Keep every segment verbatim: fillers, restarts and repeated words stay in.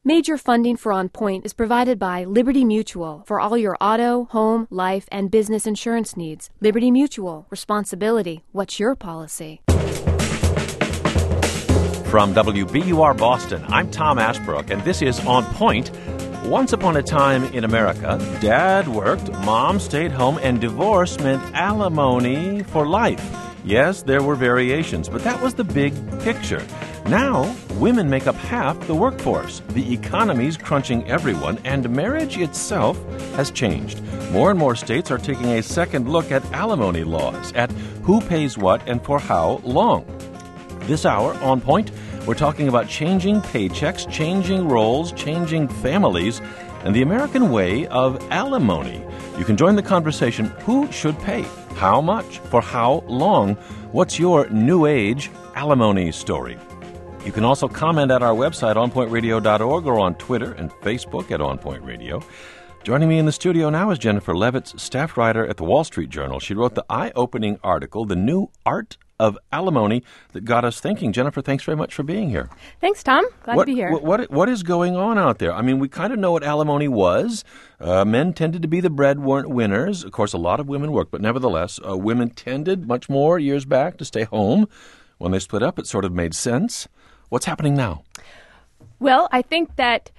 Major funding for On Point is provided by Liberty Mutual for all your auto, home, life, and business insurance needs. Liberty Mutual. Responsibility. What's your policy? From W B U R Boston, I'm Tom Ashbrook, and this is On Point. Once upon a time in America, Dad worked, Mom stayed home, and divorce meant alimony for life. Yes, there were variations, but that was the big picture. Now, women make up half the workforce. The economy's crunching everyone, and marriage itself has changed. More and more states are taking a second look at alimony laws, at who pays what and for how long. This hour, On Point, we're talking about changing paychecks, changing roles, changing families, and the American way of alimony. You can join the conversation. Who should pay? How much? For how long? What's your new age alimony story? You can also comment at our website, on point radio dot org, or on Twitter and Facebook at On Point Radio. Joining me in the studio now is Jennifer Levitz, staff writer at the Wall Street Journal. She wrote the eye-opening article, The New Art of Alimony, that got us thinking. Jennifer, thanks very much for being here. Thanks, Tom. Glad what, to be here. What, what, what is going on out there? I mean, we kind of know what alimony was. Uh, men tended to be the breadwinners. Of course, a lot of women worked, but nevertheless, uh, women tended much more years back to stay home. When they split up, it sort of made sense. What's happening now? Well, I think that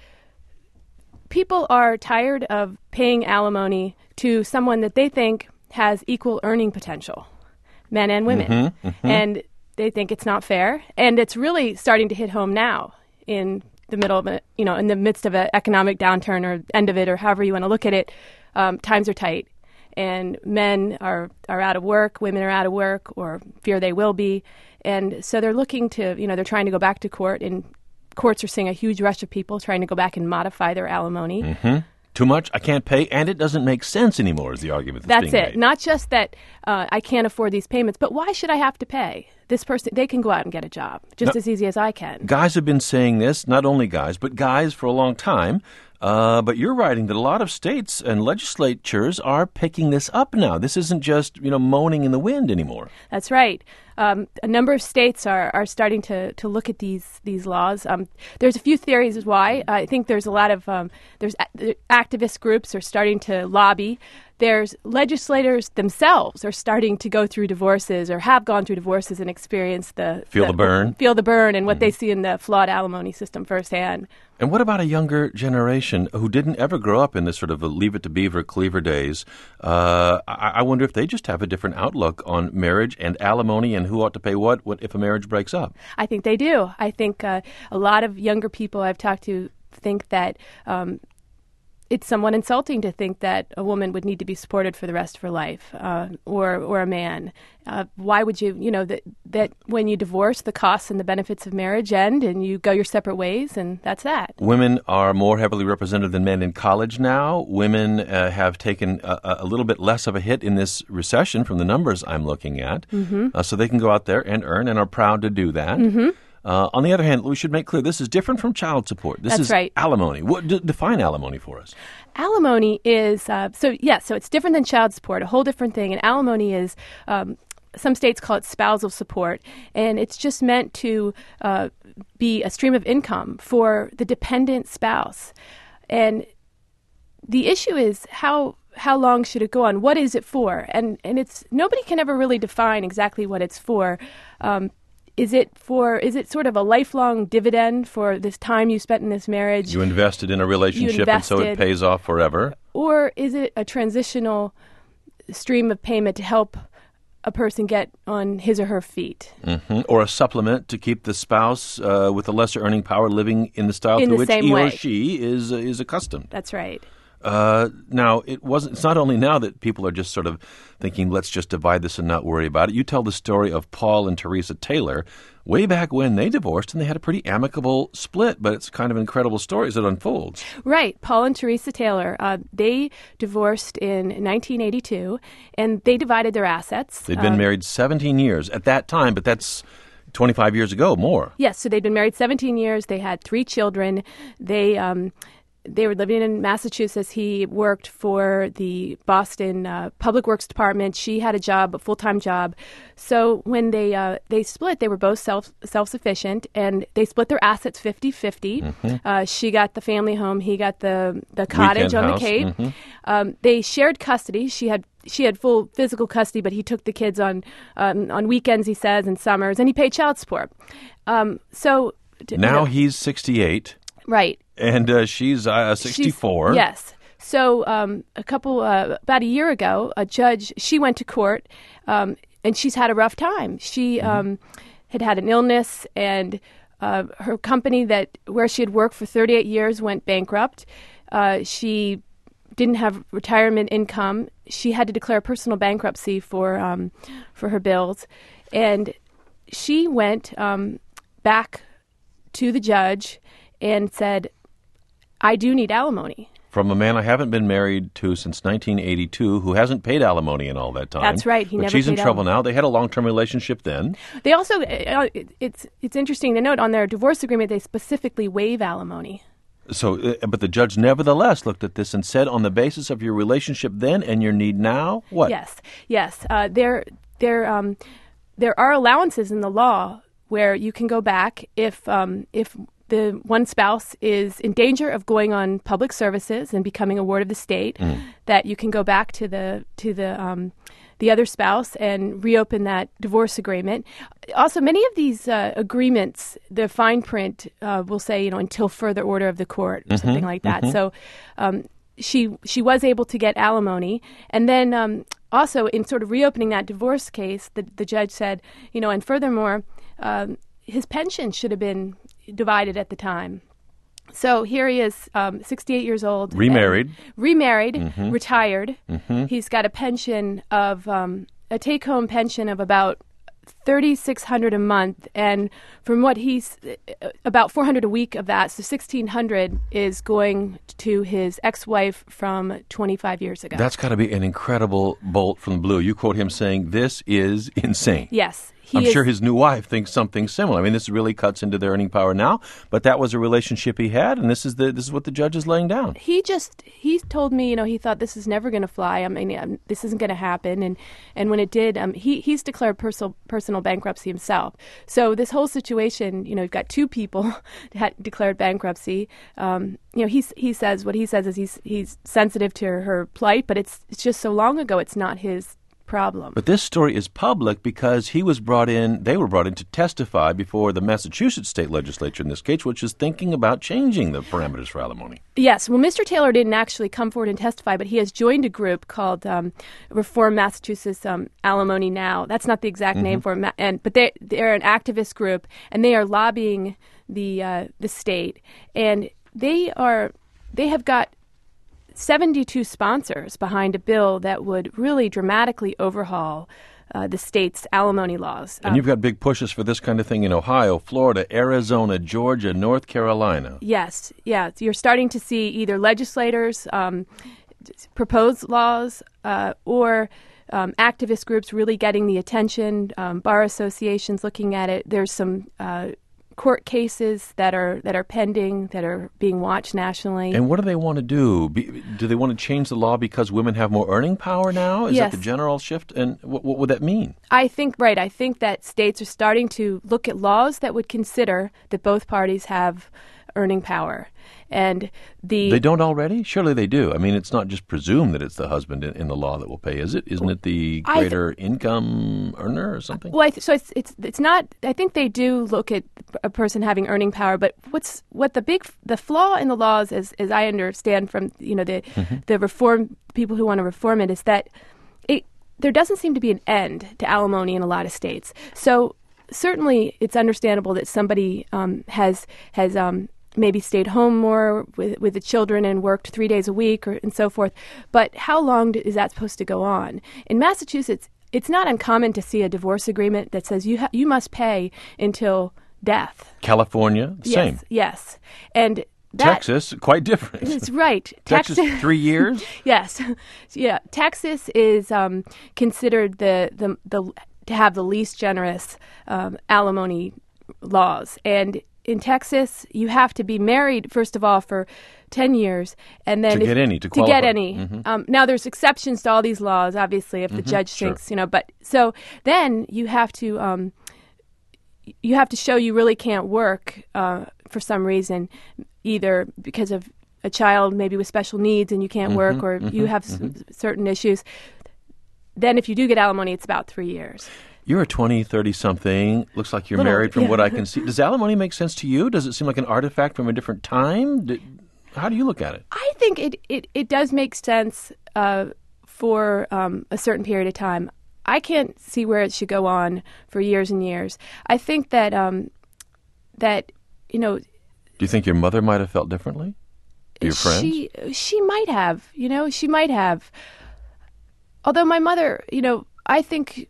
people are tired of paying alimony to someone that they think has equal earning potential, men and women. Mm-hmm, mm-hmm. And they think it's not fair. And it's really starting to hit home now in the middle of it, you know, in the midst of an economic downturn or end of it, or however you want to look at it. Um, times are tight. And men are, are out of work, women are out of work, or fear they will be. And so they're looking to, you know, they're trying to go back to court, and courts are seeing a huge rush of people trying to go back and modify their alimony. Mm-hmm. Too much, I can't pay, and it doesn't make sense anymore is the argument that's, that's being it. made. Not just that uh, I can't afford these payments, but why should I have to pay? This person, they can go out and get a job just now, as easy as I can. Guys have been saying this, not only guys, but guys for a long time. Uh, but you're writing that a lot of states and legislatures are picking this up now. This isn't just, you know, moaning in the wind anymore. That's right. Um, a number of states are, are starting to, to look at these these laws. Um, there's a few theories why. I think there's a lot of um, there's a- activist groups are starting to lobby. There's legislators themselves are starting to go through divorces or have gone through divorces and experienced the feel the, the burn, feel the burn, and what mm-hmm. they see in the flawed alimony system firsthand. And what about a younger generation who didn't ever grow up in this sort of a Leave It to Beaver, Cleaver days? Uh, I, I wonder if they just have a different outlook on marriage and alimony and who ought to pay what, what if a marriage breaks up. I think they do. I think uh, a lot of younger people I've talked to think that um, it's somewhat insulting to think that a woman would need to be supported for the rest of her life, uh, or or a man. Uh, why would you, you know, that that when you divorce, the costs and the benefits of marriage end and you go your separate ways, and that's that. Women are more heavily represented than men in college now. Women uh, have taken a, a little bit less of a hit in this recession from the numbers I'm looking at. Mm-hmm. Uh, so they can go out there and earn and are proud to do that. Mm-hmm. Uh, on the other hand, we should make clear this is different from child support. This That's is right. alimony. What, d- define alimony for us. Alimony is, uh, so yes, yeah, so it's different than child support, a whole different thing. And alimony is, um, some states call it spousal support, and it's just meant to uh, be a stream of income for the dependent spouse. And the issue is how how long should it go on? What is it for? And and it's nobody can ever really define exactly what it's for. Um, Is it for? Is it sort of a lifelong dividend for this time you spent in this marriage? You invested in a relationship, and so it pays off forever. Or is it a transitional stream of payment to help a person get on his or her feet? Mm-hmm. Or a supplement to keep the spouse uh, with a lesser earning power living in the style in to the which same he way. or she is uh, is accustomed. That's right. Uh, now, it wasn't. It's not only now that people are just sort of thinking, let's just divide this and not worry about it. You tell the story of Paul and Teresa Taylor way back when they divorced, and they had a pretty amicable split, but it's kind of an incredible story as it unfolds. Right. Paul and Teresa Taylor, uh, they divorced in nineteen eighty-two, and they divided their assets. They'd been uh, married seventeen years at that time, but that's twenty-five years ago, more. Yes, so they'd been married seventeen years. They had three children. They... Um, they were living in Massachusetts. He worked for the Boston uh, Public Works Department. She had a job, a full-time job. So when they uh, they split, they were both self self-sufficient, and they split their assets fifty-fifty. Mm-hmm. Uh, she got the family home. He got the the cottage Weekend on house. the Cape. Mm-hmm. Um, they shared custody. She had she had full physical custody, but he took the kids on um, on weekends, he says, and summers, and he paid child support. Um, so now you know, he's sixty-eight. Right. And uh, she's uh, sixty-four. She's, yes. So um, a couple, uh, about a year ago, a judge, she went to court, um, and she's had a rough time. She mm-hmm. um, had had an illness, and uh, her company that where she had worked for thirty-eight years went bankrupt. Uh, she didn't have retirement income. She had to declare personal bankruptcy for um, for her bills, and she went um, back to the judge and said, I do need alimony. From a man I haven't been married to since nineteen eighty-two, who hasn't paid alimony in all that time. That's right. He but never she's in paid trouble alimony. now. They had a long-term relationship then. They also, uh, it's it's interesting to note, on their divorce agreement, they specifically waive alimony. So, uh, but the judge nevertheless looked at this and said, on the basis of your relationship then and your need now, what? Yes, yes. Uh, there, there, um, there are allowances in the law where you can go back if um, if the one spouse is in danger of going on public services and becoming a ward of the state, mm. that you can go back to the to the um, the other spouse and reopen that divorce agreement. Also, many of these uh, agreements, the fine print uh, will say, you know, until further order of the court or mm-hmm, something like that. Mm-hmm. So um, she she was able to get alimony, and then um, also in sort of reopening that divorce case, the the judge said, you know, and furthermore, um, his pension should have been divided at the time. So here he is, um, sixty-eight years old. Remarried. Remarried, mm-hmm. retired. Mm-hmm. He's got a pension of, um, a take-home pension of about thirty-six hundred dollars a month. And from what he's, about four hundred dollars a week of that, so sixteen hundred dollars is going to his ex-wife from twenty-five years ago. That's got to be an incredible bolt from the blue. You quote him saying, this is insane. Yes. He I'm is, sure his new wife thinks something similar. I mean, this really cuts into their earning power now, but that was a relationship he had, and this is the this is what the judge is laying down. He just he told me, you know, he thought this is never going to fly. I mean, um, this isn't going to happen, and and when it did, um, he he's declared personal personal bankruptcy himself. So this whole situation, you know, you've got two people that declared bankruptcy. Um, you know, he he says what he says is he's he's sensitive to her plight, but it's it's just so long ago, it's not his problem. But this story is public because he was brought in, they were brought in to testify before the Massachusetts state legislature in this case, which is thinking about changing the parameters for alimony. Yes. Well, Mister Taylor didn't actually come forward and testify, but he has joined a group called um, Reform Massachusetts um, Alimony Now. That's not the exact mm-hmm. name for it, and but they they're an activist group, and they are lobbying the uh, the state, and they are they have got seventy-two sponsors behind a bill that would really dramatically overhaul uh, the state's alimony laws. And um, you've got big pushes for this kind of thing in Ohio, Florida, Arizona, Georgia, North Carolina. Yes, yeah. You're starting to see either legislators um, propose laws uh, or um, activist groups really getting the attention, um, bar associations looking at it. There's some uh, court cases that are that are pending, that are being watched nationally. And what do they want to do? Be, do they want to change the law because women have more earning power now? Is yes. that the general shift? And what, what would that mean? I think, right, I think that states are starting to look at laws that would consider that both parties have earning power. And the They don't already? Surely they do. I mean, it's not just presumed that it's the husband in, in the law that will pay, is it? Isn't it the greater th- income earner or something? Well, I th- so it's it's it's not. I think they do look at a person having earning power, but what's what the big the flaw in the laws, as as I understand from you know the mm-hmm. the reform people who want to reform it, is that it there doesn't seem to be an end to alimony in a lot of states. So certainly, it's understandable that somebody um, has has. Um, maybe stayed home more with with the children and worked three days a week or and so forth. But how long is that supposed to go on? In Massachusetts, it's not uncommon to see a divorce agreement that says you ha- you must pay until death. California, the yes, same. Yes, and that, Texas, quite different. It's right. Texas, Texas three years. Yes, yeah. Texas is um, considered the, the the to have the least generous um, alimony laws, and in Texas, you have to be married, first of all, for ten years. And then to if, get any, to To qualify. get any. Mm-hmm. Um, now, there's exceptions to all these laws, obviously, if the Mm-hmm. judge Sure. thinks, you know, but so then you have to, um, you have to show you really can't work uh, for some reason, either because of a child maybe with special needs and you can't Mm-hmm, work, or you have s- certain issues. Then if you do get alimony, it's about three years. You're a twenty, thirty-something. Looks like you're Little, married from yeah. what I can see. Does alimony make sense to you? Does it seem like an artifact from a different time? Did, how do you look at it? I think it, it, it does make sense uh, for um, a certain period of time. I can't see where it should go on for years and years. I think that, um, that you know... Do you think your mother might have felt differently? Your friends? She, she might have, you know, she might have. Although my mother, you know, I think...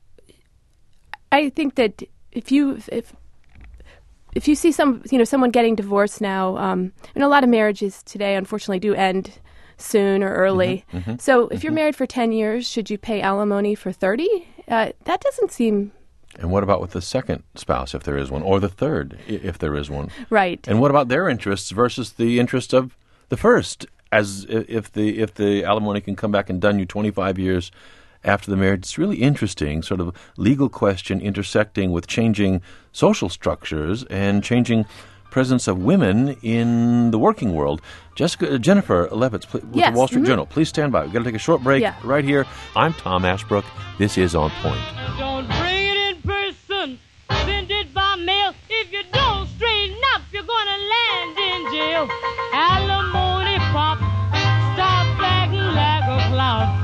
I think that if you if if you see some you know someone getting divorced now, um, and a lot of marriages today unfortunately do end soon or early. Mm-hmm, mm-hmm, so if mm-hmm. you're married for ten years, should you pay alimony for thirty? Uh, that doesn't seem And what about with the second spouse, if there is one, or the third, i- if there is one? right. And what about their interests versus the interest of the first? As i- if the if the alimony can come back and done you twenty-five years after the marriage, it's really interesting, sort of legal question intersecting with changing social structures and changing presence of women in the working world. Jessica, uh, Jennifer Levitz pl- with Yes, the Wall Street mhm. Journal. Please stand by. We've got to take a short break Yeah. right here. I'm Tom Ashbrook. This is On Point. Don't bring it in person, send it by mail. If you don't straighten up, you're gonna land in jail. Alimony pop, stop acting like a clown.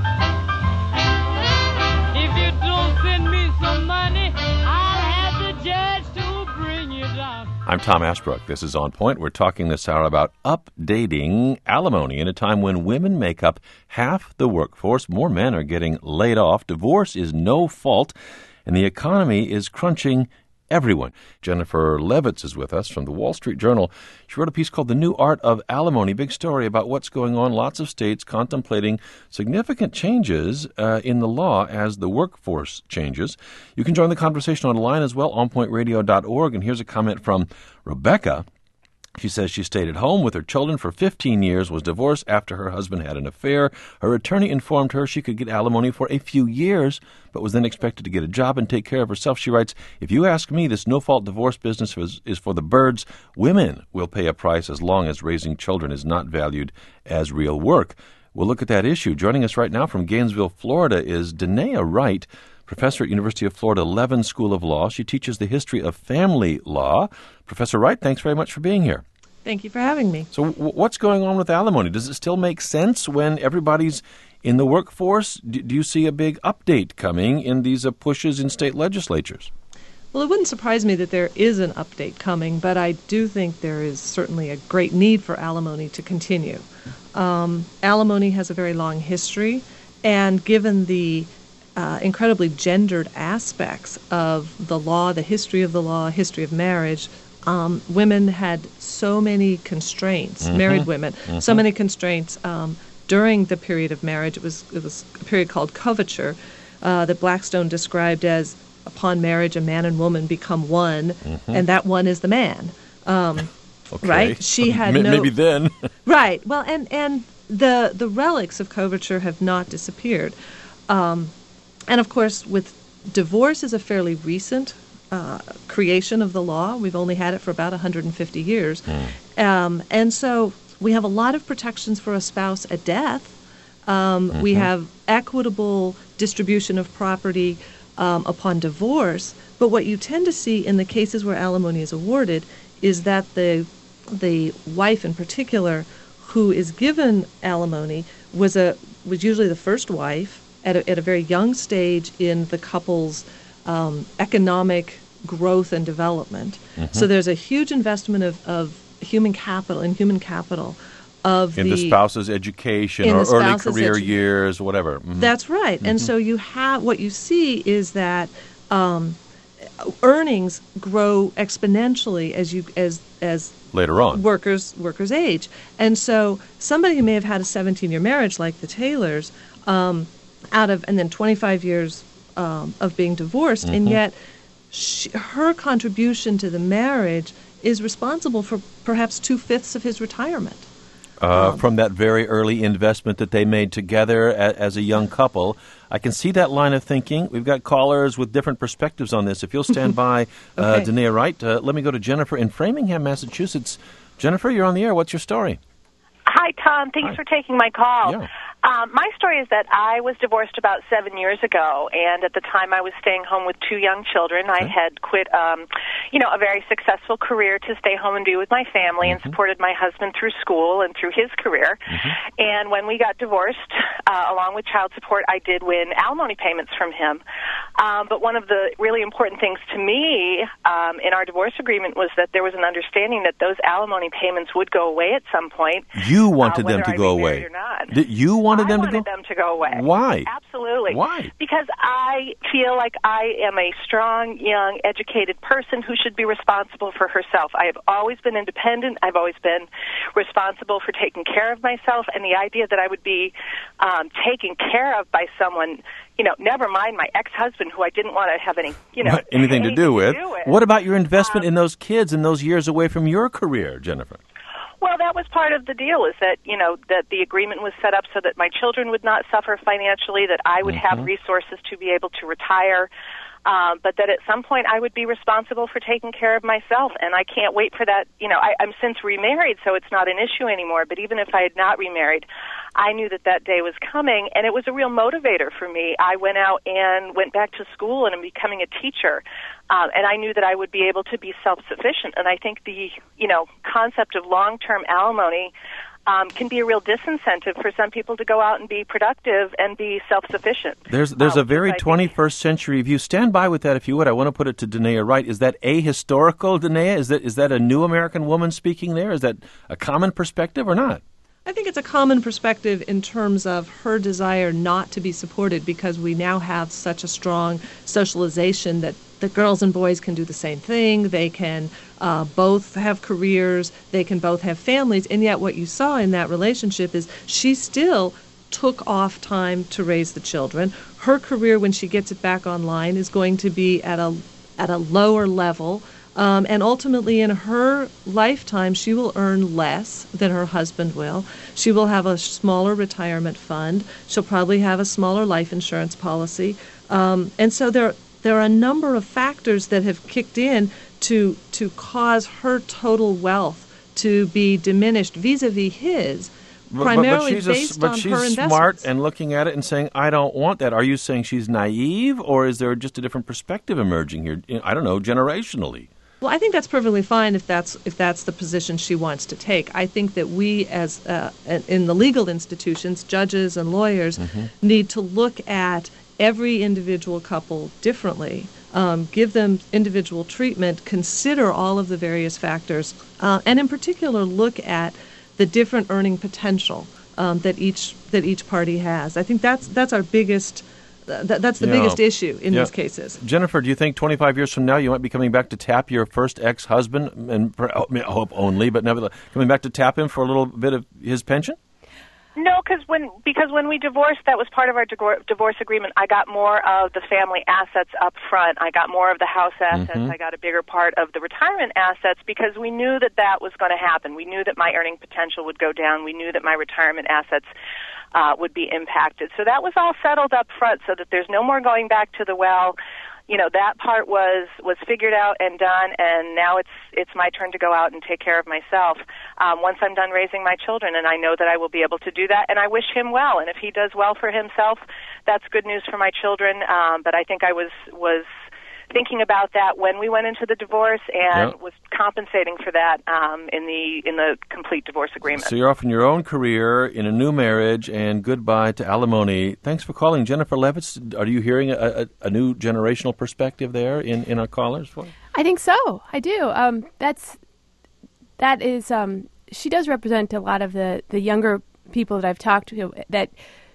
If you don't send me some money, I'll have the judge to bring you down. I'm Tom Ashbrook. This is On Point. We're talking this hour about updating alimony in a time when women make up half the workforce. More men are getting laid off. Divorce is no fault, and the economy is crunching everyone. Jennifer Levitz is with us from the Wall Street Journal. She wrote a piece called The New Art of Alimony. Big story about what's going on. Lots of states contemplating significant changes uh, in the law as the workforce changes. You can join the conversation online as well, on point radio dot org. And here's a comment from Rebecca. She says she stayed at home with her children for fifteen years, was divorced after her husband had an affair. Her attorney informed her she could get alimony for a few years, but was then expected to get a job and take care of herself. She writes, if you ask me, this no-fault divorce business is, is for the birds. Women will pay a price as long as raising children is not valued as real work. We'll look at that issue. Joining us right now from Gainesville, Florida, is Danae Wright, professor at University of Florida Levin School of Law. She teaches the history of family law. Professor Wright, thanks very much for being here. Thank you for having me. So w- what's going on with alimony? Does it still make sense when everybody's in the workforce? D- do you see a big update coming in these uh, pushes in state legislatures? Well, it wouldn't surprise me that there is an update coming, but I do think there is certainly a great need for alimony to continue. Um, alimony has a very long history, and given the uh, incredibly gendered aspects of the law, the history of the law, history of marriage, um, women had so many constraints, Mm-hmm. married women, so many constraints um, during the period of marriage. It was, it was a period called coverture uh, that Blackstone described as upon marriage, a man and woman become one, and that one is the man. Um, Okay. Right? She had M- no- Maybe then. Right. Well, and and the the relics of coverture have not disappeared, um, and of course, with divorce is a fairly recent uh, creation of the law. We've only had it for about one hundred fifty years, um, and so we have a lot of protections for a spouse at death. Um, We have equitable distribution of property um, upon divorce. But what you tend to see in the cases where alimony is awarded is that the the wife in particular who is given alimony was a was usually the first wife at a, at a very young stage in the couple's um, economic growth and development. So there's a huge investment of, of human capital in human capital of In the, spouse's education in or the early spouse's career edu- years, whatever. Mhm. That's right. And so you have what you see is that um, earnings grow exponentially as you as as Later on. workers workers age. And so somebody who may have had a seventeen-year marriage like the Taylors, um, out of and then twenty-five years um, of being divorced, and yet she, her contribution to the marriage is responsible for perhaps two-fifths of his retirement. Uh, from that very early investment that they made together a, as a young couple. I can see that line of thinking. We've got callers with different perspectives on this. If you'll stand by, uh, okay. Danae Wright, uh, let me go to Jennifer in Framingham, Massachusetts. Jennifer, you're on the air. What's your story? Hi, Tom. Thanks Hi. for taking my call. Yeah. Um, my story is that I was divorced about seven years ago, and at the time I was staying home with two young children. I had quit, um, you know, a very successful career to stay home and be with my family, mm-hmm. and supported my husband through school and through his career. Mm-hmm. And when we got divorced, uh, along with child support, I did win alimony payments from him. Um, but one of the really important things to me um, in our divorce agreement was that there was an understanding that those alimony payments would go away at some point. You wanted uh, them to I go away. Or not. Did you wanted them I to go? wanted them to go away. Why? Absolutely. Why? Because I feel like I am a strong, young, educated person who should be responsible for herself. I have always been independent. I've always been responsible for taking care of myself, and the idea that I would be um, taken care of by someone, you know, never mind my ex-husband who I didn't want to have any, you know, anything to do with. To do with. What about your investment um, in those kids and those years away from your career, Jennifer? Well, that was part of the deal, is that, you know, that the agreement was set up so that my children would not suffer financially, that I would mm-hmm. have resources to be able to retire, um, but that at some point I would be responsible for taking care of myself, and I can't wait for that. You know, I, I'm since remarried, so it's not an issue anymore, but even if I had not remarried, I knew that that day was coming, and it was a real motivator for me. I went out and went back to school and I'm becoming a teacher. Um, and I knew that I would be able to be self-sufficient. And I think the, you know, concept of long-term alimony um, can be a real disincentive for some people to go out and be productive and be self-sufficient. There's there's um, a very twenty-first century view. Stand by with that if you would. I want to put it to Danae Wright. Is that ahistorical, Danae? Is that is that a new American woman speaking there? Is that a common perspective or not? I think it's a common perspective in terms of her desire not to be supported, because we now have such a strong socialization that the girls and boys can do the same thing. They can uh, both have careers. They can both have families. And yet what you saw in that relationship is she still took off time to raise the children. Her career, when she gets it back online, is going to be at a at a lower level. Um, and ultimately, in her lifetime, she will earn less than her husband will. She will have a smaller retirement fund. She'll probably have a smaller life insurance policy. Um, and so there, there are a number of factors that have kicked in to to cause her total wealth to be diminished vis-a-vis his, But, primarily but, but she's, based a, but on she's her smart investments. and looking at it and saying, I don't want that. Are you saying she's naive, or is there just a different perspective emerging here? I don't know, generationally. Well, I think that's perfectly fine if that's if that's the position she wants to take. I think that we, as uh, in the legal institutions, judges and lawyers, mm-hmm. need to look at every individual couple differently, um, give them individual treatment, consider all of the various factors, uh, and in particular look at the different earning potential um, that each that each party has. I think that's that's our biggest. Th- that's the yeah. biggest issue in yeah. these cases. Jennifer, do you think twenty-five years from now you might be coming back to tap your first ex-husband, and I hope only, but nevertheless, coming back to tap him for a little bit of his pension? No, because when because when we divorced, that was part of our divor- divorce agreement. I got more of the family assets up front. I got more of the house assets. Mm-hmm. I got a bigger part of the retirement assets, because we knew that that was going to happen. We knew that my earning potential would go down. We knew that my retirement assets uh, would be impacted. So that was all settled up front, so that there's no more going back to the well. You know, that part was, was figured out and done, and now it's it's my turn to go out and take care of myself um, once I'm done raising my children, and I know that I will be able to do that, and I wish him well. And if he does well for himself, that's good news for my children. Um, but I think I was was thinking about that when we went into the divorce, and yep. was compensating for that um, in the in the complete divorce agreement. So you're off in your own career, in a new marriage, and goodbye to alimony. Thanks for calling. Jennifer Levitz, are you hearing a, a, a new generational perspective there in, in our callers? I think so. I do. Um, that's that is. Um, she does represent a lot of the, the younger people that I've talked to that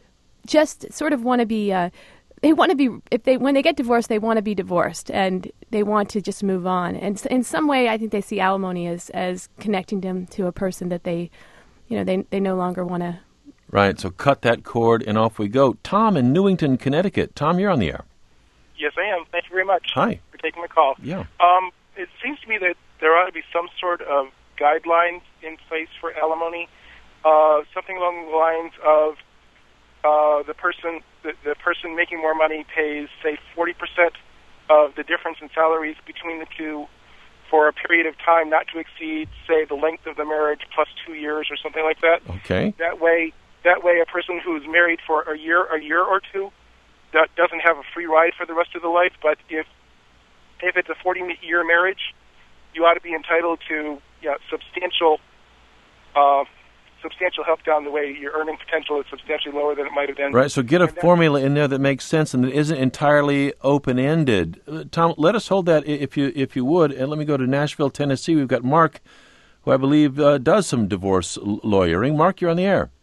just sort of want to be. Uh, They want to be, if they when they get divorced, they want to be divorced, and they want to just move on. And in some way, I think they see alimony as, as connecting them to a person that they, you know, they they no longer want to. Right. So cut that cord, and off we go. Tom in Newington, Connecticut. Tom, you're on the air. Yes, I am. Thank you very much. Hi. For taking my call. Yeah. Um, it seems to me that there ought to be some sort of guidelines in place for alimony, uh, something along the lines of uh, the person the, the person making more money pays, say, forty percent of the difference in salaries between the two for a period of time not to exceed, say, the length of the marriage plus two years or something like that. Okay. That way, that way, a person who's married for a year, a year or two, that doesn't have a free ride for the rest of the life. But if if it's a forty-year marriage, you ought to be entitled to yeah, substantial, uh, substantial help down the way. Your earning potential is substantially lower than it might have been. Right. So get a formula in there that makes sense and that isn't entirely open-ended. Uh, Tom, let us hold that if you if you would, and let me go to Nashville, Tennessee. We've got Mark, who I believe uh, does some divorce lawyering. Mark, you're on the air.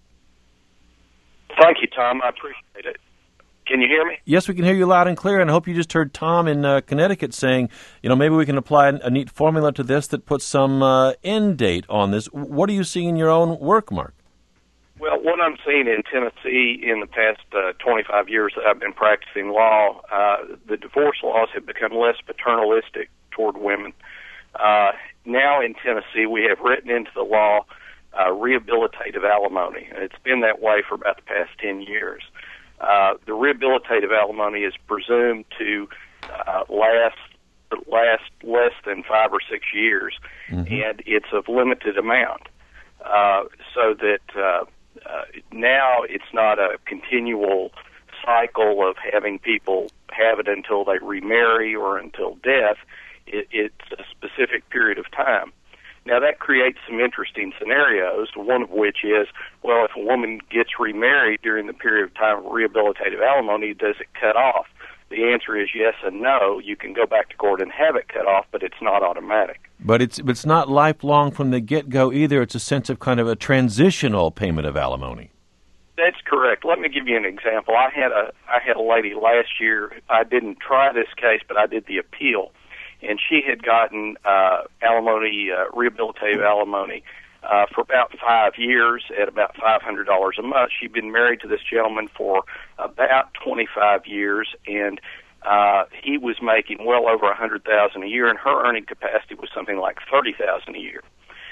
Thank you, Tom. I appreciate it. Can you hear me? Yes, we can hear you loud and clear, and I hope you just heard Tom in uh, Connecticut saying, you know, maybe we can apply a neat formula to this that puts some uh, end date on this. What are you seeing in your own work, Mark? Well, what I'm seeing in Tennessee in the past uh, twenty-five years that I've been practicing law, uh, the divorce laws have become less paternalistic toward women. Uh, now in Tennessee, we have written into the law uh, rehabilitative alimony, and it's been that way for about the past ten years. Uh, the rehabilitative alimony is presumed to uh, last last less than five or six years, mm-hmm. and it's of limited amount, uh, so that uh, uh, now it's not a continual cycle of having people have it until they remarry or until death. It, it's a specific period of time. Now, that creates some interesting scenarios, one of which is, well, if a woman gets remarried during the period of time of rehabilitative alimony, does it cut off? The answer is yes and no. You can go back to court and have it cut off, but it's not automatic. But it's it's not lifelong from the get-go either. It's a sense of kind of a transitional payment of alimony. That's correct. Let me give you an example. I had a I had a lady last year. I didn't try this case, but I did the appeal. And she had gotten uh, alimony, uh, rehabilitative alimony, uh, for about five years at about five hundred dollars a month. She'd been married to this gentleman for about twenty-five years, and uh, he was making well over one hundred thousand dollars a year, and her earning capacity was something like thirty thousand dollars a year.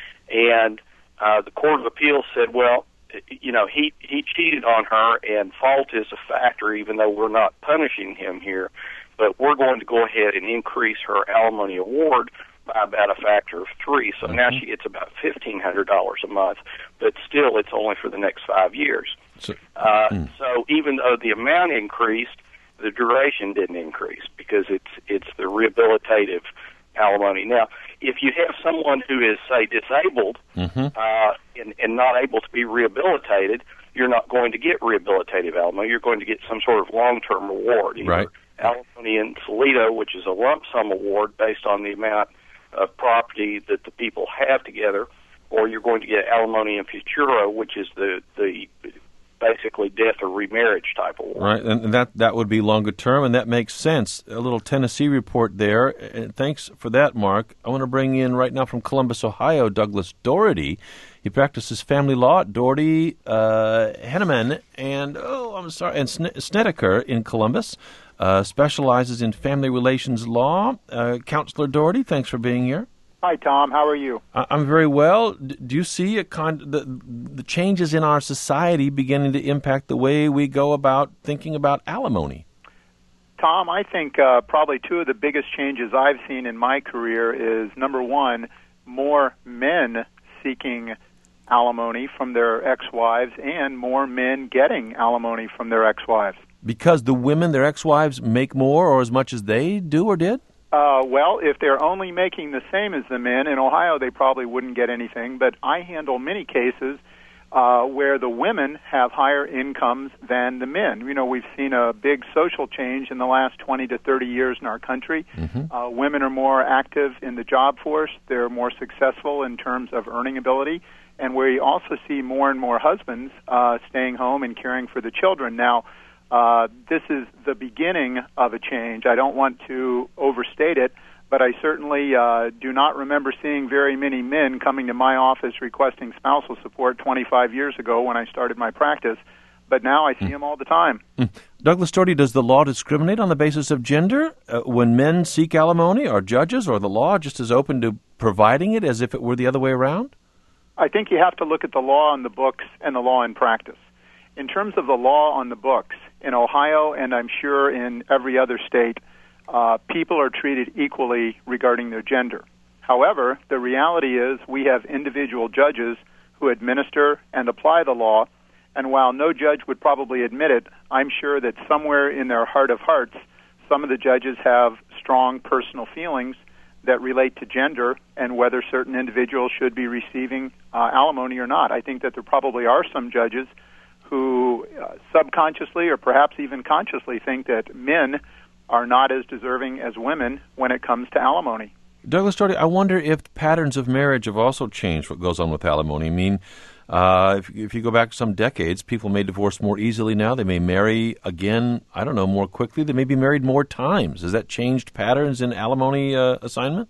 And uh, the Court of Appeals said, well, you know, he, he cheated on her, and fault is a factor, even though we're not punishing him here. But we're going to go ahead and increase her alimony award by about a factor of three. So mm-hmm. now she gets about fifteen hundred dollars a month, but still it's only for the next five years. So, uh, mm. so even though the amount increased, the duration didn't increase because it's it's the rehabilitative alimony. Now, if you have someone who is, say, disabled mm-hmm. uh, and, and not able to be rehabilitated, you're not going to get rehabilitative alimony. You're going to get some sort of long-term reward, either right. alimony in Toledo, which is a lump sum award based on the amount of property that the people have together, or you're going to get alimony in futuro, which is the, the basically death or remarriage type award. Right, and that, that would be longer term, and that makes sense. A little Tennessee report there. And thanks for that, Mark. I want to bring in right now from Columbus, Ohio, Douglas Doherty. He practices family law at Doherty, uh, Henneman, and, oh, I'm sorry, and Snedeker in Columbus. Uh, specializes in family relations law. Uh, Counselor Doherty, thanks for being here. Hi, Tom. How are you? I- I'm very well. D- do you see a con- the, the changes in our society beginning to impact the way we go about thinking about alimony? Tom, I think uh, probably two of the biggest changes I've seen in my career is, number one, more men seeking alimony from their ex-wives and more men getting alimony from their ex-wives. Because the women, their ex-wives, make more or as much as they do or did? Uh, well, if they're only making the same as the men, in Ohio they probably wouldn't get anything, but I handle many cases uh, where the women have higher incomes than the men. You know, we've seen a big social change in the last twenty to thirty years in our country. Mm-hmm. Uh, women are more active in the job force. They're more successful in terms of earning ability. And we also see more and more husbands uh, staying home and caring for the children. Now, Uh, this is the beginning of a change. I don't want to overstate it, but I certainly uh, do not remember seeing very many men coming to my office requesting spousal support twenty-five years ago when I started my practice. but now I see them all the time. Mm. Douglas Doherty, does the law discriminate on the basis of gender? Uh, when men seek alimony, are judges or the law just as open to providing it as if it were the other way around? I think you have to look at the law on the books and the law in practice. In terms of the law on the books, in Ohio and I'm sure in every other state, uh, people are treated equally regarding their gender. However, the reality is we have individual judges who administer and apply the law, and while no judge would probably admit it, I'm sure that somewhere in their heart of hearts, some of the judges have strong personal feelings that relate to gender and whether certain individuals should be receiving uh, alimony or not. I think that there probably are some judges who uh, subconsciously or perhaps even consciously think that men are not as deserving as women when it comes to alimony. Douglas Doherty, I wonder if patterns of marriage have also changed what goes on with alimony. I mean, uh, if, if you go back some decades, people may divorce more easily now. They may marry again, I don't know, more quickly. They may be married more times. Has that changed patterns in alimony uh, assignment?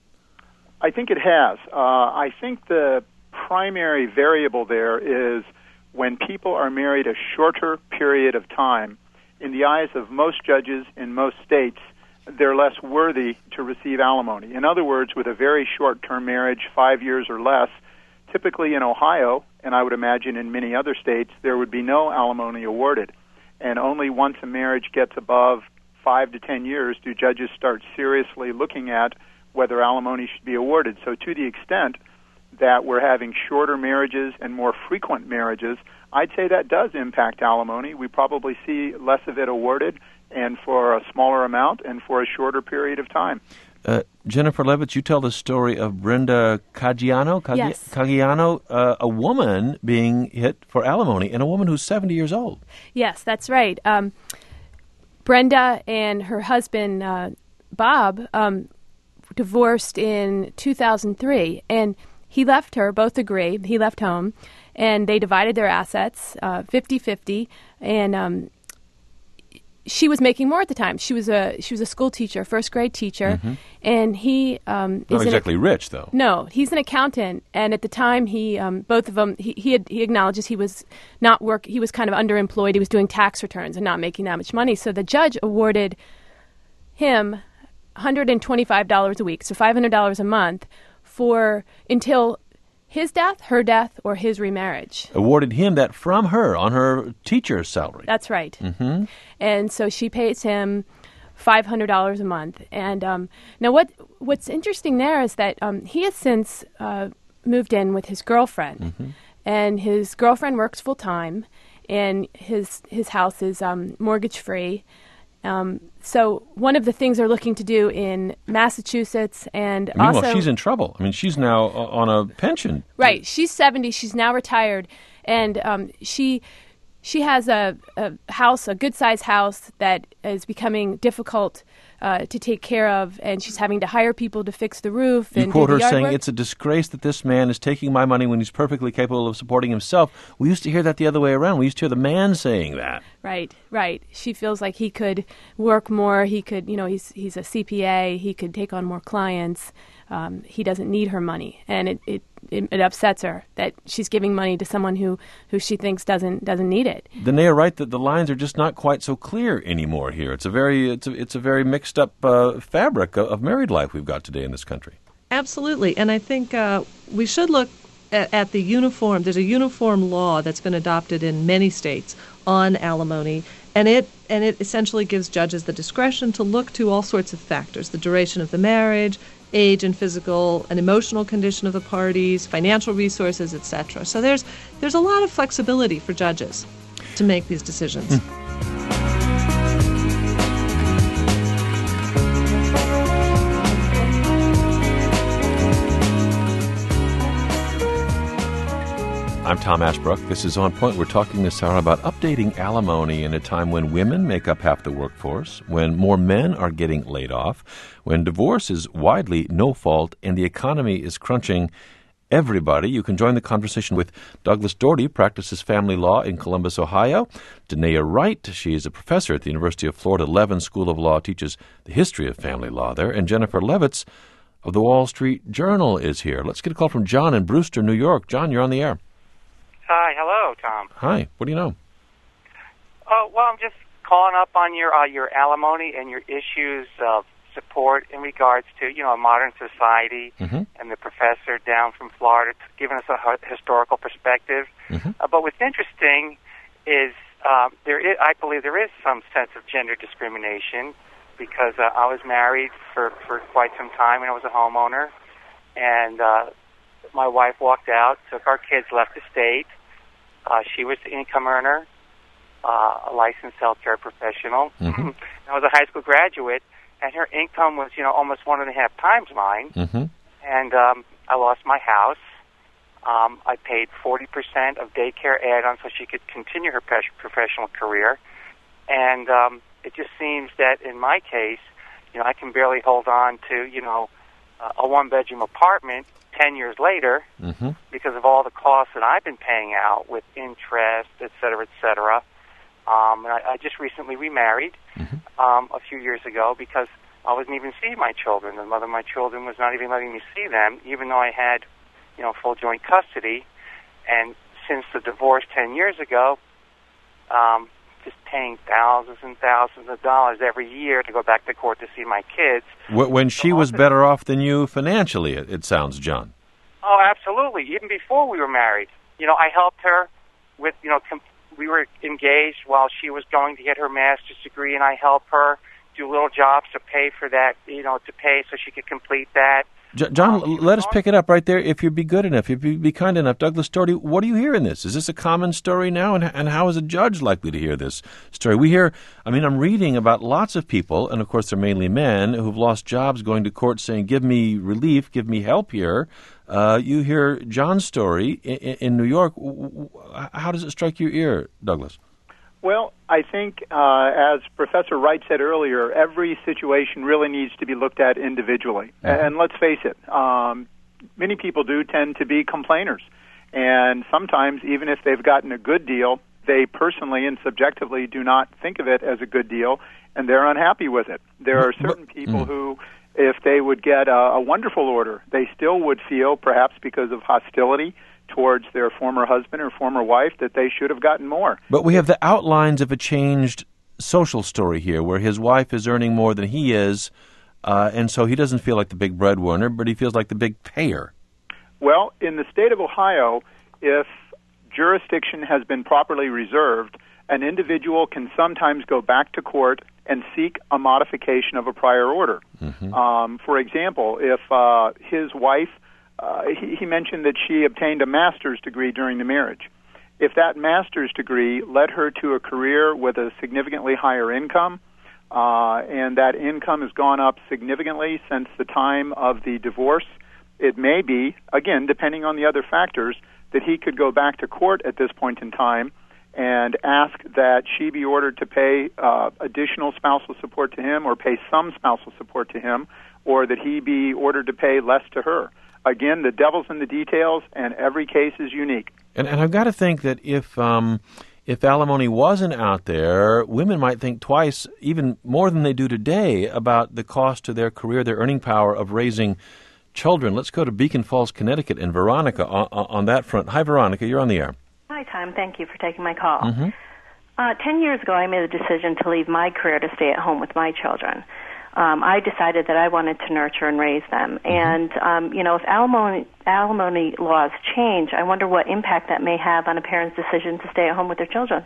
I think it has. Uh, I think the primary variable there is when people are married a shorter period of time. In the eyes of most judges in most states, they're less worthy to receive alimony. In other words, with a very short-term marriage, five years or less, typically in Ohio, and I would imagine in many other states, there would be no alimony awarded. And only once a marriage gets above five to ten years do judges start seriously looking at whether alimony should be awarded. So to the extent that we're having shorter marriages and more frequent marriages, I'd say that does impact alimony. We probably see less of it awarded and for a smaller amount and for a shorter period of time. Uh, Jennifer Levitz, you tell the story of Brenda Caggiano, Caggi- yes. Caggiano uh, a woman being hit for alimony, and a woman who's seventy years old. Yes, that's right. Um, Brenda and her husband, uh, Bob, um, divorced in two thousand three, and he left her, both agree, he left home, and they divided their assets uh, fifty-fifty, and um, she was making more at the time. She was a she was a school teacher, first grade teacher, mm-hmm. and he um, not is exactly an, rich though. No, he's an accountant, and at the time he um, both of them he he, had, he acknowledges he was not work he was kind of underemployed. He was doing tax returns and not making that much money. So the judge awarded him one hundred twenty-five dollars a week, so five hundred dollars a month for until his death, her death, or his remarriage. Awarded him that from her on her teacher's salary. That's right. Mm-hmm. And so she pays him five hundred dollars a month. And um, now what what's interesting there is that um, he has since uh, moved in with his girlfriend. Mm-hmm. And his girlfriend works full-time, and his, his house is um, mortgage-free. Um, so one of the things they're looking to do in Massachusetts and Meanwhile, also... she's in trouble. I mean, she's now on a pension. Right. She's seventy. She's now retired. And um, she she has a, a house, a good-sized house that is becoming difficult uh, to take care of, and she's having to hire people to fix the roof you and quote do her the yard saying, work. "It's a disgrace that this man is taking my money when he's perfectly capable of supporting himself." We used to hear that the other way around. We used to hear the man saying that. Right, right. She feels like he could work more. He could, you know, he's he's a C P A. He could take on more clients. Um, he doesn't need her money, and it, it, it, it upsets her that she's giving money to someone who, who she thinks doesn't doesn't need it. Then they are right that the lines are just not quite so clear anymore here. It's a very it's a, it's a very mixed up uh, fabric of, of married life we've got today in this country. Absolutely, and I think uh, we should look at, at the uniform. There's a uniform law that's been adopted in many states on alimony, and it and it essentially gives judges the discretion to look to all sorts of factors: the duration of the marriage, age and physical and emotional condition of the parties, financial resources, et cetera. So there's there's a lot of flexibility for judges to make these decisions. Mm. I'm Tom Ashbrook. This is On Point. We're talking this hour about updating alimony in a time when women make up half the workforce, when more men are getting laid off, when divorce is widely no fault, and the economy is crunching everybody. You can join the conversation with Douglas Doherty, practices family law in Columbus, Ohio. Danae Wright, she is a professor at the University of Florida Levin School of Law, teaches the history of family law there. And Jennifer Levitz of the Wall Street Journal is here. Let's get a call from John in Brewster, New York. John, you're on the air. Hi, hello, Tom. Hi, what do you know? Oh, well, I'm just calling up on your uh, your alimony and your issues of support in regards to, you know, a modern society, mm-hmm. and the professor down from Florida giving us a historical perspective. Mm-hmm. Uh, but what's interesting is um, there is, I believe there is some sense of gender discrimination, because uh, I was married for, for quite some time, and I was a homeowner, and uh, my wife walked out, took our kids, left the state. Uh, she was the income earner, uh, a licensed healthcare professional. Mm-hmm. I was a high school graduate, and her income was, you know, almost one and a half times mine. Mm-hmm. And um, I lost my house. Um, I paid forty percent of daycare add-on so she could continue her pe- professional career. And um, it just seems that in my case, you know, I can barely hold on to, you know, uh, a one-bedroom apartment ten years later, mm-hmm. because of all the costs that I've been paying out with interest, et cetera, et cetera. Um, and I, I just recently remarried mm-hmm. um, a few years ago, because I wasn't even seeing my children. The mother of my children was not even letting me see them, even though I had, you know, full joint custody. And since the divorce ten years ago, um, just paying thousands and thousands of dollars every year to go back to court to see my kids. When she was better off than you financially, it, it sounds, John. Oh, absolutely. Even before we were married. You know, I helped her with, you know, com- we were engaged while she was going to get her master's degree, and I helped her do little jobs to pay for that, you know, to pay so she could complete that. J- John, um, let us pick it up right there if you'd be good enough, if you'd be kind enough. Douglas Doherty, what do you hear in this? Is this a common story now, and, and how is a judge likely to hear this story? We hear, I mean, I'm reading about lots of people, and of course they're mainly men, who've lost jobs going to court saying, give me relief, give me help here. Uh, you hear John's story in, in New York. How does it strike your ear, Douglas? Well, I think, uh, as Professor Wright said earlier, every situation really needs to be looked at individually. Mm-hmm. And let's face it, um, many people do tend to be complainers. And sometimes, even if they've gotten a good deal, they personally and subjectively do not think of it as a good deal, and they're unhappy with it. There are certain people mm-hmm. who, if they would get a, a wonderful order, they still would feel, perhaps because of hostility towards their former husband or former wife, that they should have gotten more. But we have the outlines of a changed social story here, where his wife is earning more than he is, uh, and so he doesn't feel like the big breadwinner, but he feels like the big payer. Well, in the state of Ohio, if jurisdiction has been properly reserved, an individual can sometimes go back to court and seek a modification of a prior order. Mm-hmm. Um, for example, if uh, his wife Uh, he, he mentioned that she obtained a master's degree during the marriage. If that master's degree led her to a career with a significantly higher income, uh, and that income has gone up significantly since the time of the divorce, it may be, again, depending on the other factors, that he could go back to court at this point in time and ask that she be ordered to pay uh, additional spousal support to him, or pay some spousal support to him, or that he be ordered to pay less to her. Again, the devil's in the details, and every case is unique. And, and I've got to think that if um, if alimony wasn't out there, women might think twice, even more than they do today, about the cost to their career, their earning power of raising children. Let's go to Beacon Falls, Connecticut, and Veronica on, on that front. Hi, Veronica. You're on the air. Hi, Tom. Thank you for taking my call. Mm-hmm. Uh, ten years ago, I made a decision to leave my career to stay at home with my children. Um, I decided that I wanted to nurture and raise them. Mm-hmm. And, um, you know, if alimony, alimony laws change, I wonder what impact that may have on a parent's decision to stay at home with their children.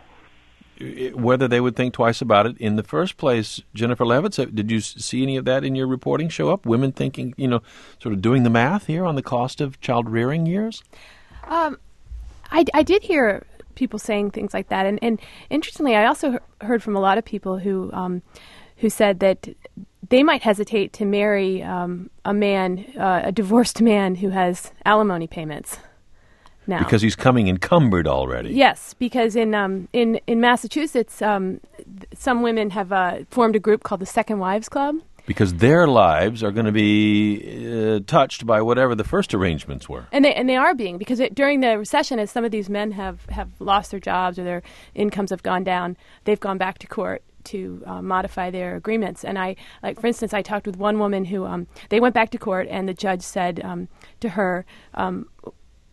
Whether they would think twice about it in the first place. Jennifer Levitz, did you see any of that in your reporting show up? Women thinking, you know, sort of doing the math here on the cost of child rearing years? Um, I, I did hear people saying things like that. And, and interestingly, I also heard from a lot of people who um, who said that they might hesitate to marry um, a man, uh, a divorced man who has alimony payments now. Because he's coming encumbered already. Yes, because in um, in, in Massachusetts, um, some women have uh, formed a group called the Second Wives Club. Because their lives are going to be uh, touched by whatever the first arrangements were. And they and they are being, because it, during the recession, as some of these men have, have lost their jobs or their incomes have gone down, they've gone back to court to uh, modify their agreements. And I, like, for instance, I talked with one woman who, um, they went back to court and the judge said um, to her, um,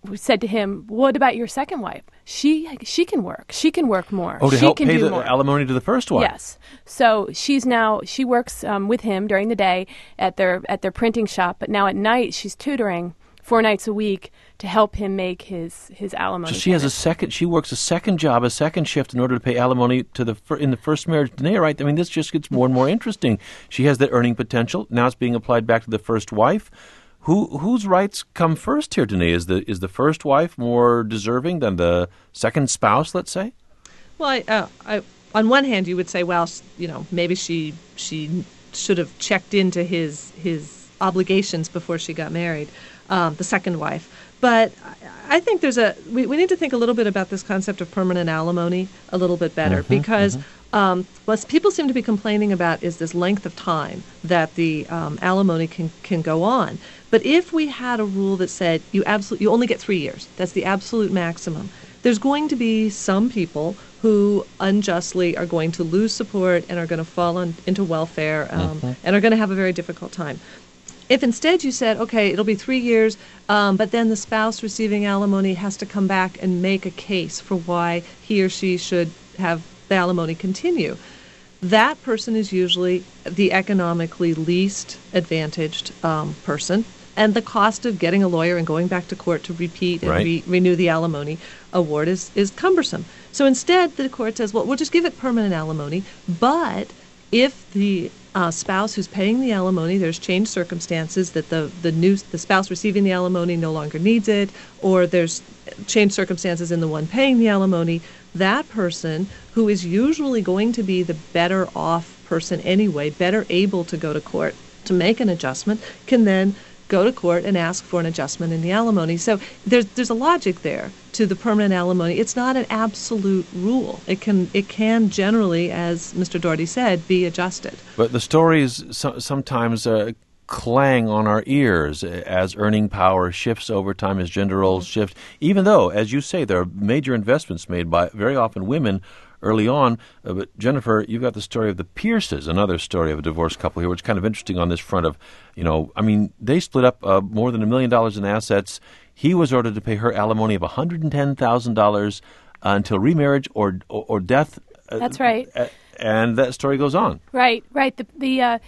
said to him, "What about your second wife? She she can work. She can work more. Oh, to she help can pay do the more." alimony to the first wife. Yes. So she's now she works um, with him during the day at their at their printing shop, but now at night she's tutoring four nights a week to help him make his his alimony. So she has a payment. second. She works a second job, a second shift, in order to pay alimony to the fir- in the first marriage. Danae, right? I mean, this just gets more and more interesting. She has that earning potential. Now it's being applied back to the first wife. Who whose rights come first here, Danae? Is the is the first wife more deserving than the second spouse? Let's say. Well, I, uh, I, on one hand, you would say, well, you know, maybe she she should have checked into his his obligations before she got married, um, the second wife. But I think there's a we, we need to think a little bit about this concept of permanent alimony a little bit better, mm-hmm, because mm-hmm. Um, what people seem to be complaining about is this length of time that the um, alimony can, can go on. But if we had a rule that said you absolutely you only get three years, that's the absolute maximum, there's going to be some people who unjustly are going to lose support and are going to fall on, into welfare um, mm-hmm. and are going to have a very difficult time. If instead you said, okay, it'll be three years, um, but then the spouse receiving alimony has to come back and make a case for why he or she should have the alimony continue, that person is usually the economically least advantaged um, person, and the cost of getting a lawyer and going back to court to repeat and right. re- renew the alimony award is, is cumbersome. So instead, the court says, well, we'll just give it permanent alimony, but if the uh, spouse who's paying the alimony, there's changed circumstances that the the new the spouse receiving the alimony no longer needs it, or there's changed circumstances in the one paying the alimony, that person, who is usually going to be the better off person anyway, better able to go to court to make an adjustment, can then go to court and ask for an adjustment in the alimony. So there's there's a logic there to the permanent alimony. It's not an absolute rule. It can it can generally, as Mister Doherty said, be adjusted. But the stories so- sometimes uh, clang on our ears as earning power shifts over time, as gender roles shift, even though, as you say, there are major investments made by very often women early on. Uh, but Jennifer, you've got the story of the Pierces, another story of a divorced couple here, which is kind of interesting on this front of, you know, I mean, they split up uh, more than a million dollars in assets. He was ordered to pay her alimony of one hundred ten thousand dollars uh, until remarriage or, or, or death. Uh, That's right. Uh, and that story goes on. Right, right. The, the uh,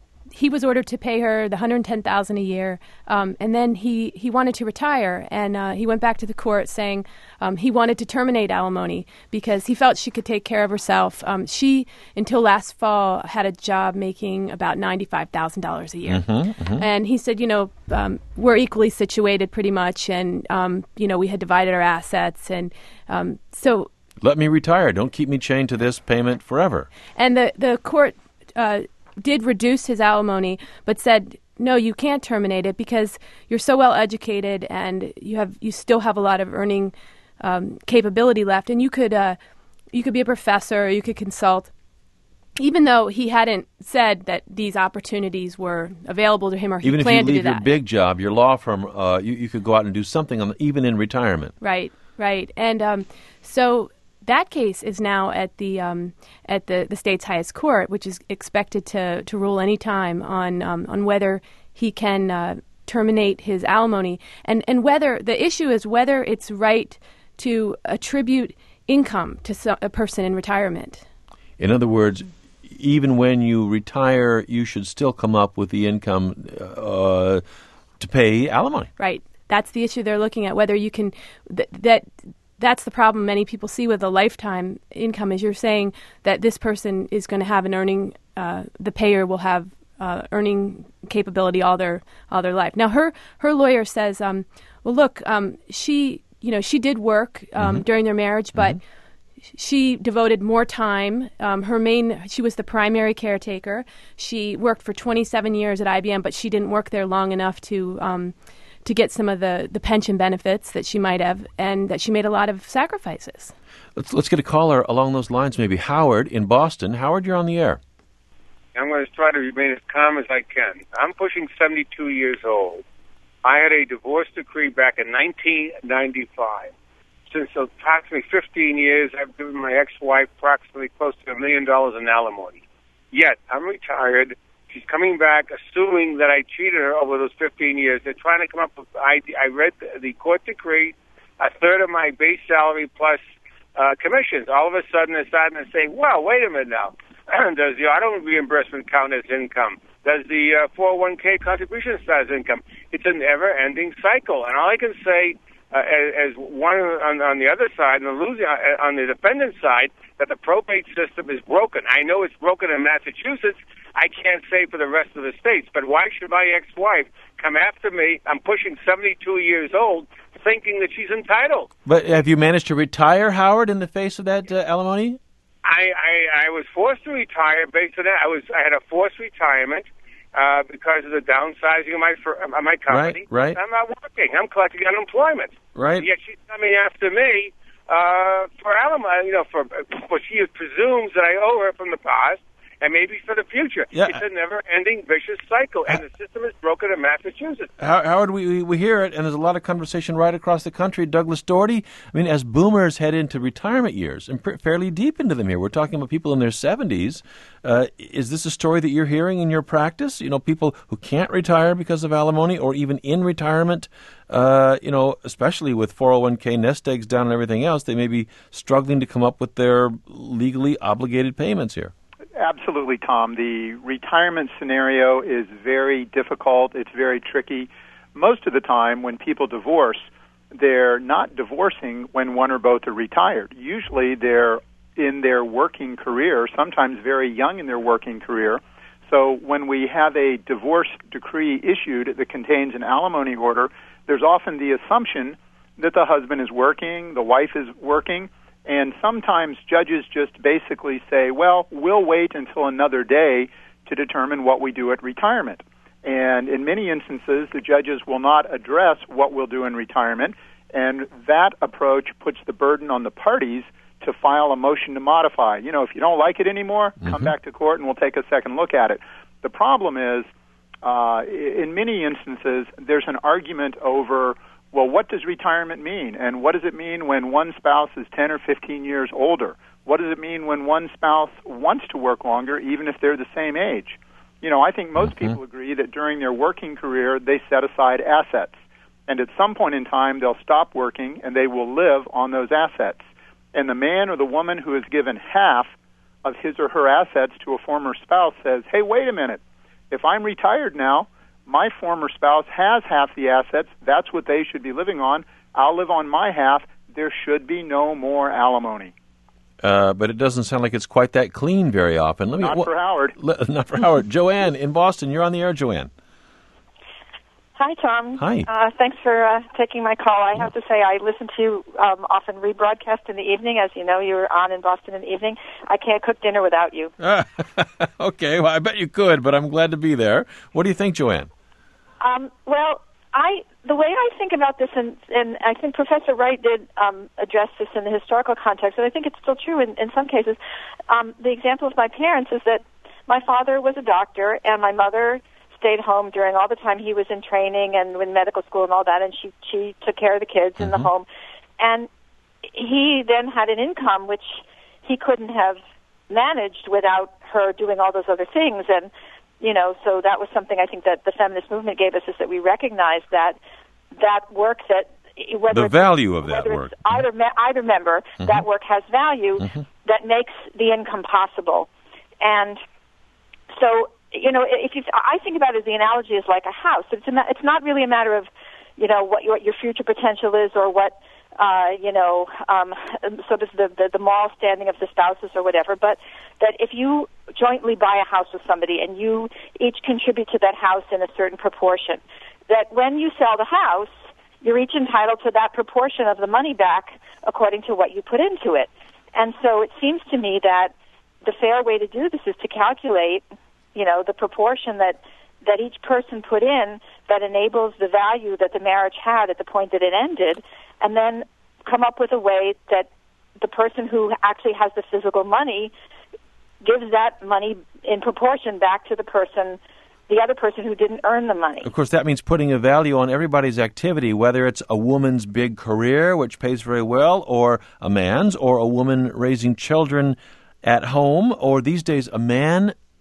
he was ordered to pay her the one hundred ten thousand dollars a year, um, and then he, he wanted to retire, and uh, he went back to the court saying um, he wanted to terminate alimony because he felt she could take care of herself. Um, she, until last fall, had a job making about ninety-five thousand dollars a year. Mm-hmm, mm-hmm. And he said, you know, um, we're equally situated pretty much, and, um, you know, we had divided our assets, and um, so... Let me retire. Don't keep me chained to this payment forever. And the, the court... Uh, did reduce his alimony, but said, no, you can't terminate it because you're so well educated and you have you still have a lot of earning um, capability left, and you could uh, you could be a professor, or you could consult. Even though he hadn't said that these opportunities were available to him, or he even planned if you to do leave your that. big job, your law firm, uh, you, you could go out and do something on the, even in retirement. Right, right, and um, so. That case is now at the um, at the, the state's highest court, which is expected to, to rule any time on um, on whether he can uh, terminate his alimony, and and whether the issue is whether it's right to attribute income to so, a person in retirement. In other words, even when you retire, you should still come up with the income uh, to pay alimony. Right. That's the issue they're looking at, whether you can th- that. That's the problem many people see with a lifetime income, is you're saying that this person is going to have an earning, uh, the payer will have uh, earning capability all their all their life. Now, her her lawyer says, um, well, look, um, she you know she did work um, mm-hmm. during their marriage, but mm-hmm. she devoted more time. Um, her main, she was the primary caretaker. She worked for twenty-seven years at I B M, but she didn't work there long enough to. Um, to get some of the, the pension benefits that she might have, and that she made a lot of sacrifices. Let's let's get a caller along those lines, maybe. Howard in Boston. Howard, you're on the air. I'm going to try to remain as calm as I can. I'm pushing seventy-two years old. I had a divorce decree back in nineteen ninety-five. Since approximately fifteen years, I've given my ex-wife approximately close to a million dollars in alimony. Yet, I'm retired. She's coming back, assuming that I cheated her over those fifteen years. They're trying to come up with. I, I read the, the court decree, a third of my base salary plus uh, commissions. All of a sudden, they're starting to say, "Well, wait a minute now. Does the auto reimbursement count as income? Does the uh, four oh one k contribution start as income?" It's a never-ending cycle, and all I can say, uh, as, as one on, on the other side, and the losing uh, on the defendant side, that the probate system is broken. I know it's broken in Massachusetts. I can't say for the rest of the states, but why should my ex-wife come after me? I'm pushing seventy-two years old, thinking that she's entitled. But have you managed to retire, Howard, in the face of that uh, alimony? I, I I was forced to retire based on that. I was I had a forced retirement uh, because of the downsizing of my of my company. Right, right. I'm not working. I'm collecting unemployment. Right. Yet she's coming after me uh, for alimony. You know, for what she presumes that I owe her from the past. And maybe for the future. Yeah. It's a never-ending vicious cycle, and the system is broken in Massachusetts. Howard, we we hear it, and there's a lot of conversation right across the country. Douglas Doherty, I mean, as boomers head into retirement years, and pr- fairly deep into them here, we're talking about people in their seventies. Uh, is this a story that you're hearing in your practice? You know, people who can't retire because of alimony, or even in retirement, uh, you know, especially with four oh one k nest eggs down and everything else, they may be struggling to come up with their legally obligated payments here. Absolutely, Tom. The retirement scenario is very difficult. It's very tricky. Most of the time when people divorce, they're not divorcing when one or both are retired. Usually they're in their working career, sometimes very young in their working career. So when we have a divorce decree issued that contains an alimony order, there's often the assumption that the husband is working, the wife is working, and sometimes judges just basically say, well, we'll wait until another day to determine what we do at retirement. And in many instances, the judges will not address what we'll do in retirement, and that approach puts the burden on the parties to file a motion to modify. You know, if you don't like it anymore, mm-hmm. come back to court and we'll take a second look at it. The problem is, uh, in many instances, there's an argument over, well, what does retirement mean? And what does it mean when one spouse is ten or fifteen years older? What does it mean when one spouse wants to work longer, even if they're the same age? You know, I think most mm-hmm. people agree that during their working career, they set aside assets. And at some point in time, they'll stop working and they will live on those assets. And the man or the woman who has given half of his or her assets to a former spouse says, hey, wait a minute, if I'm retired now, my former spouse has half the assets. That's what they should be living on. I'll live on my half. There should be no more alimony. Uh, but it doesn't sound like it's quite that clean very often. Let me, not wh- for Howard. Le- not for Howard. Joanne in Boston, you're on the air, Joanne. Hi, Tom. Hi. Uh, thanks for uh, taking my call. I have to say I listen to you um, often rebroadcast in the evening. As you know, you're on in Boston in the evening. I can't cook dinner without you. Okay, well, I bet you could, but I'm glad to be there. What do you think, Joanne? Um, well, I the way I think about this, and, and I think Professor Wright did um, address this in the historical context, and I think it's still true in, in some cases. Um, the example of my parents is that my father was a doctor, and my mother stayed home during all the time he was in training and in medical school and all that, and she she took care of the kids mm-hmm. in the home. And he then had an income which he couldn't have managed without her doing all those other things. And, you know, so that was something I think that the feminist movement gave us, is that we recognized that that work that whether the value of that whether work. It's either, me, either member, mm-hmm. that work has value mm-hmm. that makes the income possible. And so, you know, if you, I think about it as the analogy is like a house. It's a, it's not really a matter of, you know, what your, what your future potential is, or what, uh, you know, um, sort of the, the the moral standing of the spouses or whatever. But that if you jointly buy a house with somebody and you each contribute to that house in a certain proportion, that when you sell the house, you're each entitled to that proportion of the money back according to what you put into it. And so it seems to me that the fair way to do this is to calculate, you know, the proportion that, that each person put in that enables the value that the marriage had at the point that it ended, and then come up with a way that the person who actually has the physical money gives that money in proportion back to the person, the other person who didn't earn the money. Of course, that means putting a value on everybody's activity, whether it's a woman's big career, which pays very well, or a man's, or a woman raising children at home, or these days a man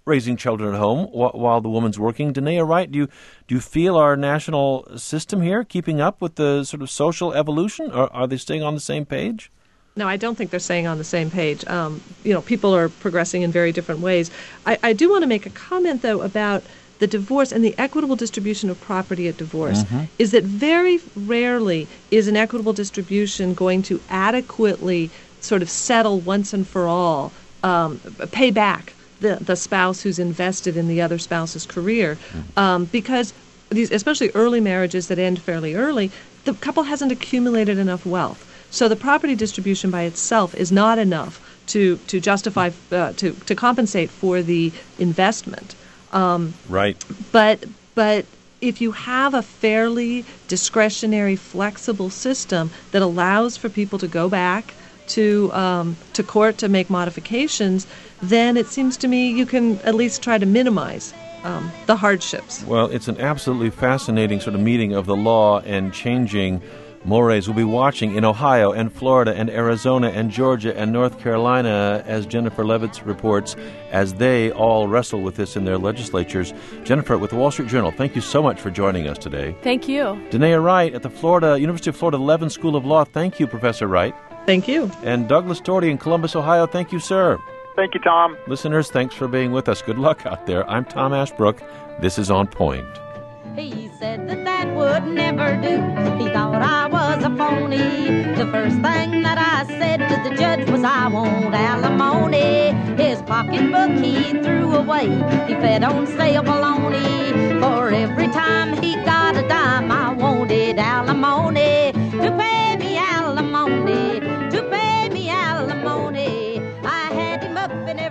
raising children at home wh- while the woman's working. Danae Wright, do you do you feel our national system here keeping up with the sort of social evolution, or are they staying on the same page? No, I don't think they're staying on the same page. Um, you know, people are progressing in very different ways. I, I do want to make a comment, though, about the divorce and the equitable distribution of property at divorce, mm-hmm. is that very rarely is an equitable distribution going to adequately sort of settle once and for all, um, pay back the, the spouse who's invested in the other spouse's career. Mm-hmm. Um, because these, especially early marriages that end fairly early, the couple hasn't accumulated enough wealth. So the property distribution by itself is not enough to, to justify, uh, to, to compensate for the investment. Um, right. But but if you have a fairly discretionary, flexible system that allows for people to go back to um, to court to make modifications, then it seems to me you can at least try to minimize um, the hardships. Well, it's an absolutely fascinating sort of meeting of the law and changing mores. We'll be watching in Ohio and Florida and Arizona and Georgia and North Carolina, as Jennifer Levitz reports, as they all wrestle with this in their legislatures. Jennifer, with the Wall Street Journal, thank you so much for joining us today. Thank you. Danae Wright at the Florida University of Florida Levin School of Law. Thank you, Professor Wright. Thank you. And Douglas Doherty in Columbus, Ohio. Thank you, sir. Thank you, Tom. Listeners, thanks for being with us. Good luck out there. I'm Tom Ashbrook. This is On Point. He said that that would never do. He thought I was a phony. The first thing that I said to the judge was I want alimony. His pocketbook he threw away. He fed on stale bologna. For every time he got a dime, I wanted alimony. To pay me alimony. To pay me alimony. I had him up in